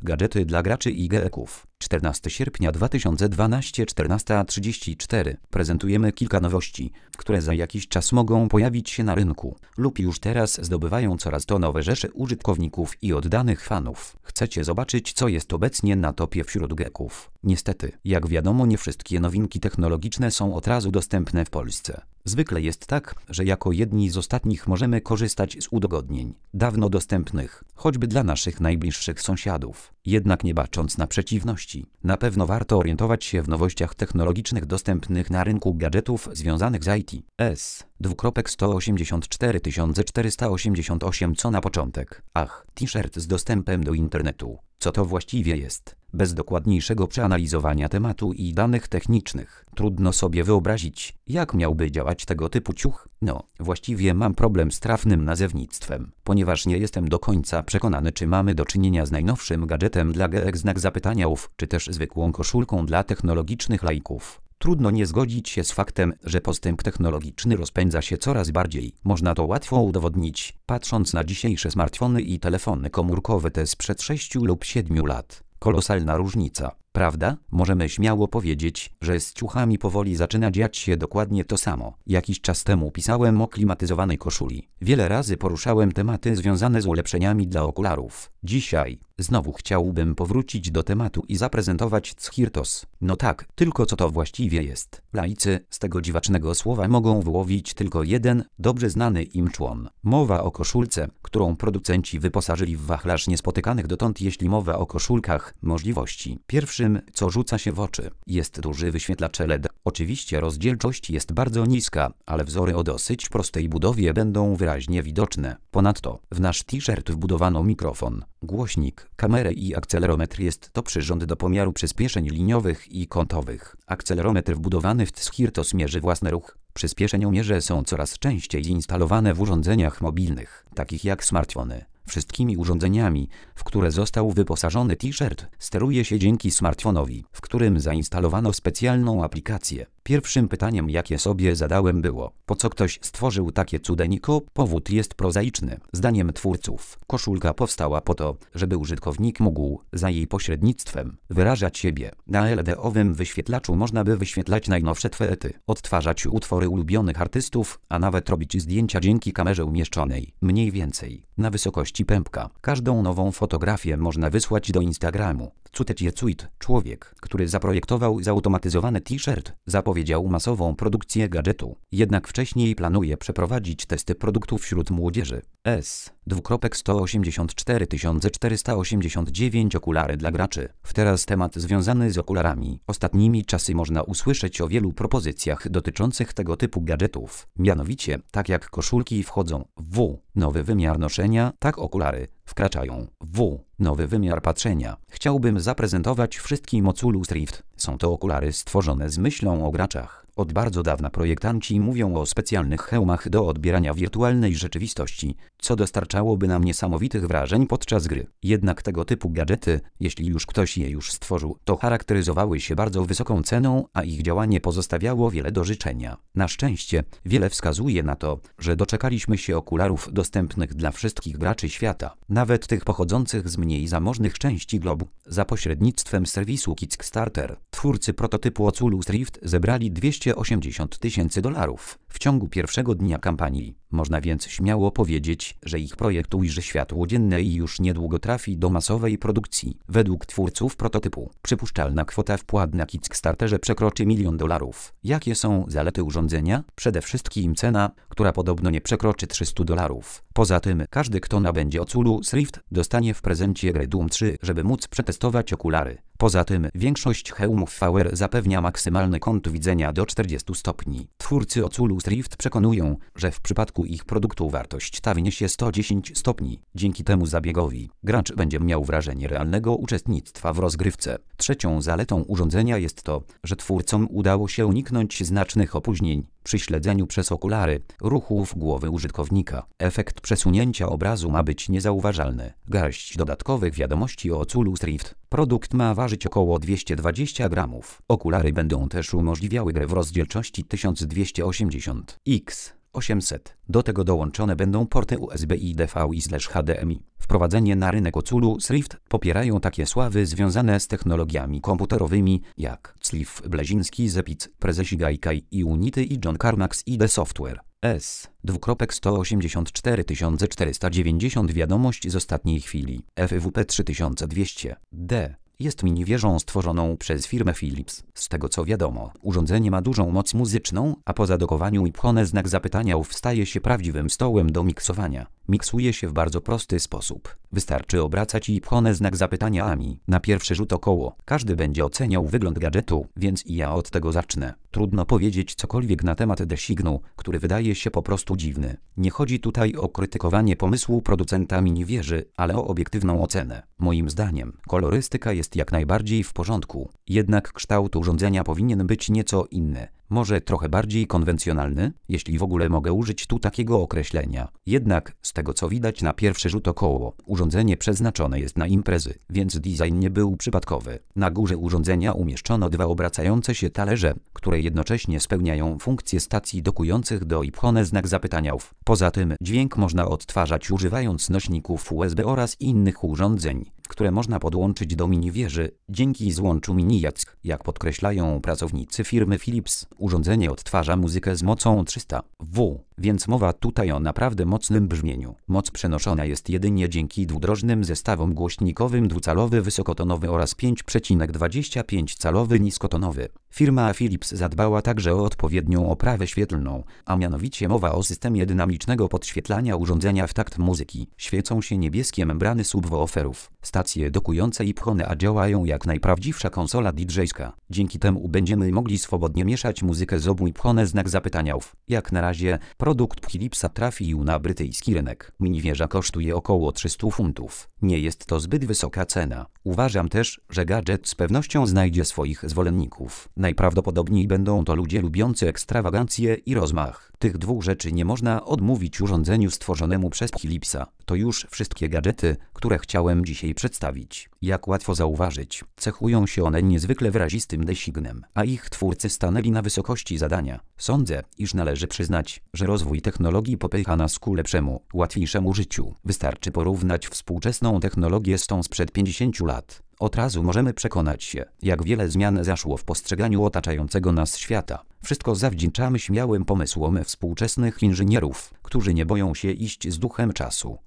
Gadżety dla graczy i geeków. 14 sierpnia 2012, 14:34. Prezentujemy kilka nowości, które za jakiś czas mogą pojawić się na rynku lub już teraz zdobywają coraz to nowe rzesze użytkowników i oddanych fanów. Chcecie zobaczyć, co jest obecnie na topie wśród geeków? Niestety, jak wiadomo, nie wszystkie nowinki technologiczne są od razu dostępne w Polsce. Zwykle jest tak, że jako jedni z ostatnich możemy korzystać z udogodnień dawno dostępnych, choćby dla naszych najbliższych sąsiadów. Jednak nie bacząc na przeciwności, na pewno warto orientować się w nowościach technologicznych dostępnych na rynku gadżetów związanych z IT. S:184 488. Co na początek? T-shirt z dostępem do internetu. Co to właściwie jest? Bez dokładniejszego przeanalizowania tematu i danych technicznych trudno sobie wyobrazić, jak miałby działać tego typu ciuch. Właściwie mam problem z trafnym nazewnictwem, ponieważ nie jestem do końca przekonany, czy mamy do czynienia z najnowszym gadżetem dla geek znak zapytania czy też zwykłą koszulką dla technologicznych laików. Trudno nie zgodzić się z faktem, że postęp technologiczny rozpędza się coraz bardziej. Można to łatwo udowodnić, patrząc na dzisiejsze smartfony i telefony komórkowe te sprzed 6 lub 7 lat. Kolosalna różnica, prawda? Możemy śmiało powiedzieć, że z ciuchami powoli zaczyna dziać się dokładnie to samo. Jakiś czas temu pisałem o klimatyzowanej koszuli. Wiele razy poruszałem tematy związane z ulepszeniami dla okularów. Dzisiaj znowu chciałbym powrócić do tematu i zaprezentować Chirtos. Tylko co to właściwie jest? Laicy z tego dziwacznego słowa mogą wyłowić tylko jeden, dobrze znany im człon. Mowa o koszulce, którą producenci wyposażyli w wachlarz niespotykanych dotąd, jeśli mowa o koszulkach, możliwości. Pierwszym, co rzuca się w oczy, jest duży wyświetlacz LED. Oczywiście rozdzielczość jest bardzo niska, ale wzory o dosyć prostej budowie będą wyraźnie widoczne. Ponadto w nasz t-shirt wbudowano mikrofon, głośnik, kamerę i akcelerometr. Jest to przyrząd do pomiaru przyspieszeń liniowych i kątowych. Akcelerometr wbudowany w Chirtos mierzy własny ruch. Przyspieszeniomierze są coraz częściej instalowane w urządzeniach mobilnych, takich jak smartfony. Wszystkimi urządzeniami, w które został wyposażony t-shirt, steruje się dzięki smartfonowi, w którym zainstalowano specjalną aplikację. Pierwszym pytaniem, jakie sobie zadałem, było: po co ktoś stworzył takie cudeńko? Powód jest prozaiczny. Zdaniem twórców, koszulka powstała po to, żeby użytkownik mógł, za jej pośrednictwem, wyrażać siebie. Na LED-owym wyświetlaczu można by wyświetlać najnowsze tweety, odtwarzać utwory ulubionych artystów, a nawet robić zdjęcia dzięki kamerze umieszczonej, mniej więcej, na wysokości pępka. Każdą nową fotografię można wysłać do Instagramu. Człowiek, który zaprojektował zautomatyzowany t-shirt, zapowiedział masową produkcję gadżetu. Jednak wcześniej planuje przeprowadzić testy produktu wśród młodzieży. S:184 489. Okulary dla graczy. Teraz temat związany z okularami. Ostatnimi czasy można usłyszeć o wielu propozycjach dotyczących tego typu gadżetów. Mianowicie, tak jak koszulki wchodzą w nowy wymiar noszenia, tak okulary wkraczają w nowy wymiar patrzenia. Chciałbym zaprezentować wszystkim Oculus Rift. Są to okulary stworzone z myślą o graczach. Od bardzo dawna projektanci mówią o specjalnych hełmach do odbierania wirtualnej rzeczywistości, co dostarczałoby nam niesamowitych wrażeń podczas gry. Jednak tego typu gadżety, jeśli już ktoś je już stworzył, to charakteryzowały się bardzo wysoką ceną, a ich działanie pozostawiało wiele do życzenia. Na szczęście, wiele wskazuje na to, że doczekaliśmy się okularów dostępnych dla wszystkich graczy świata, nawet tych pochodzących z mniej zamożnych części globu. Za pośrednictwem serwisu Kickstarter, twórcy prototypu Oculus Rift zebrali $280,000 w ciągu pierwszego dnia kampanii. Można więc śmiało powiedzieć, że ich projekt ujrzy światło dzienne i już niedługo trafi do masowej produkcji. Według twórców prototypu, przypuszczalna kwota wpłat na Kickstarterze przekroczy $1 milion. Jakie są zalety urządzenia? Przede wszystkim cena, która podobno nie przekroczy $300. Poza tym, każdy, kto nabędzie Oculus Rift, dostanie w prezencie grę Doom 3, żeby móc przetestować okulary. Poza tym, większość hełmów VR zapewnia maksymalny kąt widzenia do 40 stopni. Twórcy Oculus Rift przekonują, że w przypadku ich produktu wartość ta wyniesie 110 stopni. Dzięki temu zabiegowi gracz będzie miał wrażenie realnego uczestnictwa w rozgrywce. Trzecią zaletą urządzenia jest to, że twórcom udało się uniknąć znacznych opóźnień przy śledzeniu przez okulary ruchów głowy użytkownika. Efekt przesunięcia obrazu ma być niezauważalny. Garść dodatkowych wiadomości o Oculus Rift. Produkt ma ważyć około 220 gramów. Okulary będą też umożliwiały grę w rozdzielczości 1280x 800. Do tego dołączone będą porty USB i DVI/HDMI. Wprowadzenie na rynek Oculus Rift popierają takie sławy związane z technologiami komputerowymi jak Cliff Bleziński z Epic, prezesi Gaikai i Unity i John Carmack z ID Software. S. 184490 wiadomość z ostatniej chwili. FWP 3200. D. Jest mini-wieżą stworzoną przez firmę Philips. Z tego co wiadomo, urządzenie ma dużą moc muzyczną, a po zadokowaniu i pchone znak zapytania staje się prawdziwym stołem do miksowania. Miksuje się w bardzo prosty sposób. Wystarczy obracać i pchone znak zapytania AMI. Na pierwszy rzut około. Każdy będzie oceniał wygląd gadżetu, więc i ja od tego zacznę. Trudno powiedzieć cokolwiek na temat designu, który wydaje się po prostu dziwny. Nie chodzi tutaj o krytykowanie pomysłu producenta mini-wieży, ale o obiektywną ocenę. Moim zdaniem, kolorystyka jest jak najbardziej w porządku. Jednak kształt urządzenia powinien być nieco inny. Może trochę bardziej konwencjonalny, jeśli w ogóle mogę użyć tu takiego określenia. Jednak, z tego co widać na pierwszy rzut około, urządzenie przeznaczone jest na imprezy, więc design nie był przypadkowy. Na górze urządzenia umieszczono dwa obracające się talerze, które jednocześnie spełniają funkcję stacji dokujących do i pchone znak zapytania. Poza tym dźwięk można odtwarzać używając nośników USB oraz innych urządzeń, które można podłączyć do mini-wieży dzięki złączu mini-jack. Jak podkreślają pracownicy firmy Philips, urządzenie odtwarza muzykę z mocą 300 W, więc mowa tutaj o naprawdę mocnym brzmieniu. Moc przenoszona jest jedynie dzięki dwudrożnym zestawom głośnikowym dwucalowy wysokotonowy oraz 5,25-calowy niskotonowy. Firma Philips zadbała także o odpowiednią oprawę świetlną, a mianowicie mowa o systemie dynamicznego podświetlania urządzenia w takt muzyki. Świecą się niebieskie membrany subwooferów. Stacje dokujące i pchone działają jak najprawdziwsza konsola DJ-ska. Dzięki temu będziemy mogli swobodnie mieszać muzykę z obu i pchone znak zapytania. Jak na razie produkt Philipsa trafił na brytyjski rynek. Mini-wieża kosztuje około 300 funtów. Nie jest to zbyt wysoka cena. Uważam też, że gadżet z pewnością znajdzie swoich zwolenników. Najprawdopodobniej będą to ludzie lubiący ekstrawagancję i rozmach. Tych dwóch rzeczy nie można odmówić urządzeniu stworzonemu przez Philipsa. To już wszystkie gadżety, które chciałem dzisiaj przedstawić. Jak łatwo zauważyć, cechują się one niezwykle wyrazistym designem, a ich twórcy stanęli na wysokości zadania. Sądzę, iż należy przyznać, że rozwój technologii popycha nas ku lepszemu, łatwiejszemu życiu. Wystarczy porównać współczesną technologię z tą sprzed 50 lat. Od razu możemy przekonać się, jak wiele zmian zaszło w postrzeganiu otaczającego nas świata. Wszystko zawdzięczamy śmiałym pomysłom współczesnych inżynierów, którzy nie boją się iść z duchem czasu.